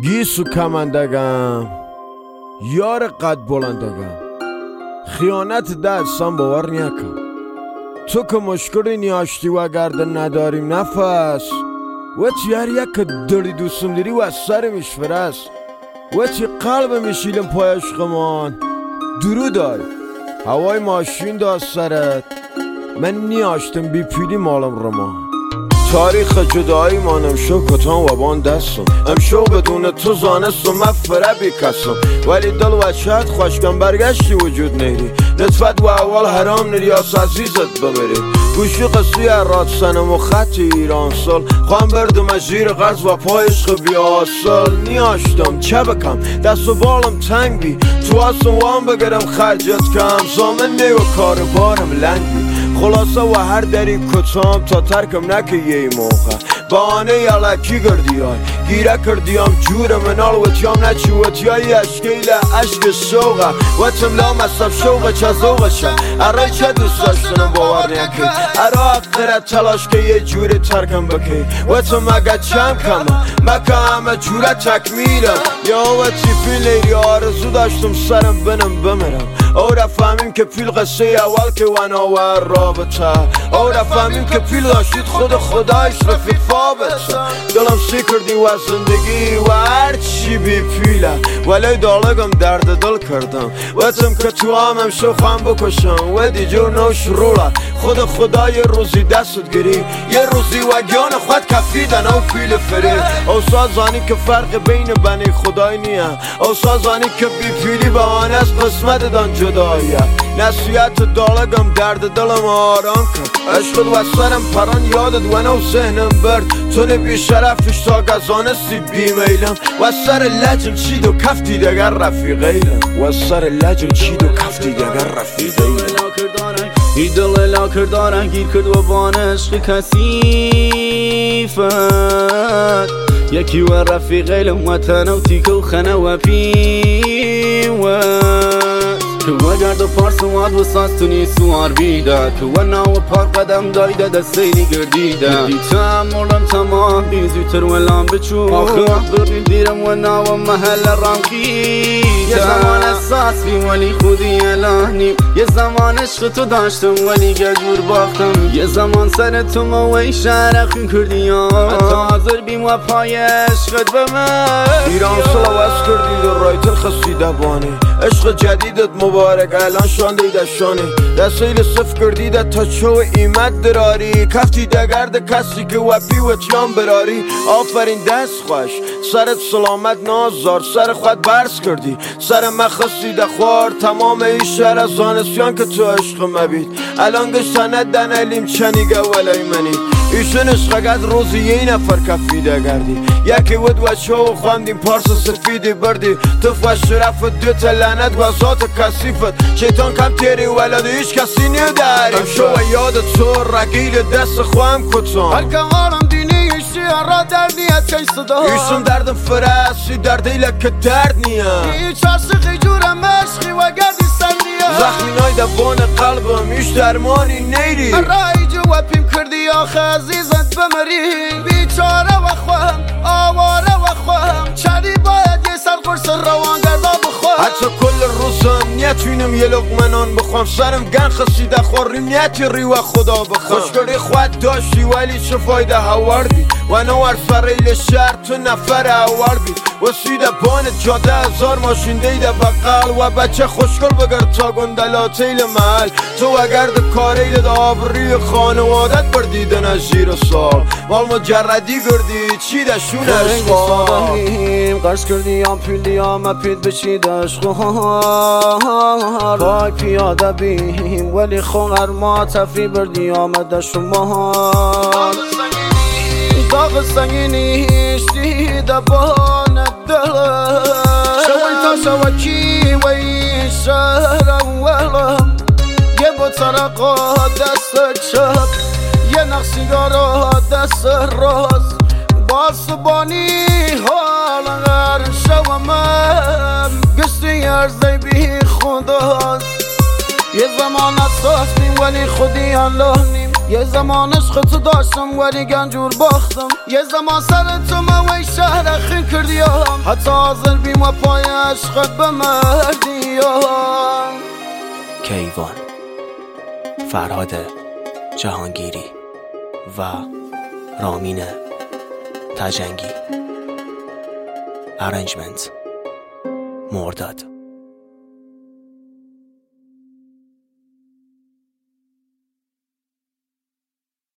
گیسو کمندگم یار قد بلندگم خیانت دستم باور نیکم تو که مشکلی نیاشتی و گرده نداریم نفس و چی هر یک که داری دوستم داری و از سر میشفرست و چی قلب میشیلم پای عشقمان درود دای هوای ماشین داست سرت من نیاشتم بی پیلی مالم رمان تاریخ جدایی مانم شو کتان و بان دستم امشو بدون تو زانستم مفره بی کسم ولی دل و شهد خوشگم برگشتی وجود نیری نطفت و اول حرام نریاس عزیزت ببری گوشی قصی اراد سنم و خط ایران سال خواهم بردم زیر غرز و پای عشق بیاسال نیاشتم چه بکم دست و بالم تنگ بی تو هستم وام بگرم خرجت کم زامن نی و کار بارم لنگ بی خلاصه و هر دری کتام تا ترکم نکه یه موقع بانه یلکی گردی های گیره کردیم جور منال و تیام نچی و تیایی اشکیل عشق شوقه و تملا مصب شوقه چه زوقه شه اره چه دوست داشتنم باور نیکی اره اقره تلاش که یه جوری ترکم بکی و تو مگه چم کمه مکه همه جوره تکمیلم یا و تیپی لیری آرزو داشتم سرم بنم بمرم او رفهمیم که پیل قصه اول که وناور رابطه او رفهمیم که پیل داشتید خود خدایش رفیق فابطه دلم سی کردی و زندگی و هر چی بی پیله ولی دالگم درد دل کردم وطم که تو همم شو خواهم بکشم و دیجور نو شروله خود خدای روزی دستت گیری یه روزی و گیان خود کفیدن او پیل فری او سازانی که فرق بین بنی خدای نیه او سازانی که بی پیلی بهانه از قسمت دان جداییه نصیحت دالگم درد دلم آرام کرد عشقت و سرم پران یادت و نو ذهنم برد تو نبی شرفش تا گزانستی بیمیلم و سر لجم چید و کفتی دگر رفیقیلم و سر لجم چید و کفتی دگر رفیقیلم ای دل لا کردارن گیر کرد و بان عشق کثیفت یکی و رفیقیلم و تنو تیکه و خنه و پیوت که و گرد و پارس واد و ساز تو نیسوار بیده که و ناو پار قدم دایده دستینی گردیده دیتم مردم تمام بیزوتر و لام بچو آخه بردی دیرم و ناو محل رامکی یه زمان احساس بی ولی خودی الانیم یه زمان عشق تو داشتم ولی گجور باختم یه زمان سر تو موی شرخی کردی حتی حاضر بیم و پای عشقت بمن ایران سلاوست کردی در رایتر خسیده بانی عشق جدیدت مبارک الان شان دیده شانی دستیل صف کردیده تا چو ایمت دراری کفتی دگرد کسی که وپی و تیان براری آفرین دست خوش سرت سلامت نازار سر خود برس کردی سر مخصیده خوار تمام ای شهر از زانسیان که تو عشق مبید الان گشتنه دنالیم چنیگه ولی منید ایشون عشقگت روزی یه نفر کفیده گردی یکی ود و شو خواندیم پارس سفیدی بردی تو فش رفت دوتا لعنت و ذات کثیفت شیطان کم تیری ولد هیچ کسی نداری شو و یاد تو رگیل دست خواهم کتان هر که آرم دینی ایشی را در نیت چه صدا ایشون دردم فرستی دردیله که درد نیه هیچ عاشقی جورم عشقی و گردی سندیه زخمی نای دبان قلبم ایش درمانی نیری رای جوابیم کردی آخه عزیزت بمری بیچاره و خواهم آواره و خواهم چری باید یه سر قرص روان گردا بخواهم حتی کل روزم نیتوینم یه لقمنان بخوام سرم گن خسیده خوریم نیتی ری و خدا بخوام خوشگری خود داشتی ولی چه فایده هوردی و نوار فریل شهر تو نفر هوردی و سیده بان جاده هزار ماشین دیده بقل و بچه خوشگل بگرد تا گندلاتیل محل تو اگرد کاریل دا آبری خانوادت بردیدن از زیر سال مال مجردی گردی چی دشون عشقا قرص کردی هم پیلی هم پید بشید عشقا پای پیاده بیم ولی خونر ما تفری بردی آمده شما داغ سنگینیش دیده بان دلم شوی تا شوکی و این شهر اولم یه بطرقا دست چپ یه نقصیگارا دست راست باسبانی حال غر شومم گشتی ارزی بی خداست یه زمان اساس بیم ولی خودی الله نیم یه زمان عشق تو داشتم ولی گنجور باختم یه زمان سر تو موی شهر اخیر کردیم حتی حاضر بیم و پای عشقت بمردی. کیوان، فرهاد جهانگیری و رامین تجنگی. ارنجمنت مرداد.